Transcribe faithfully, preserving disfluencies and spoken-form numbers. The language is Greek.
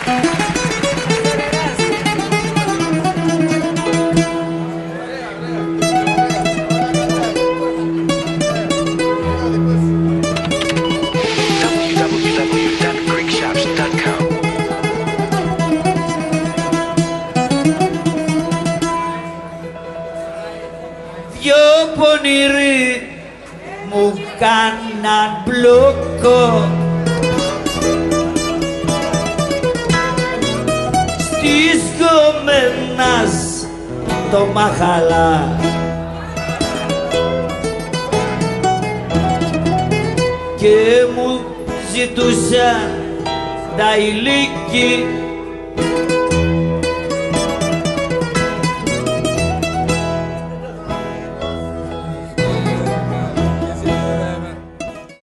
Δυο πονηροί μου κάναν μπλοκό στις κομμένας το μαχαλά και μου ζητούσαν τα ηλίκη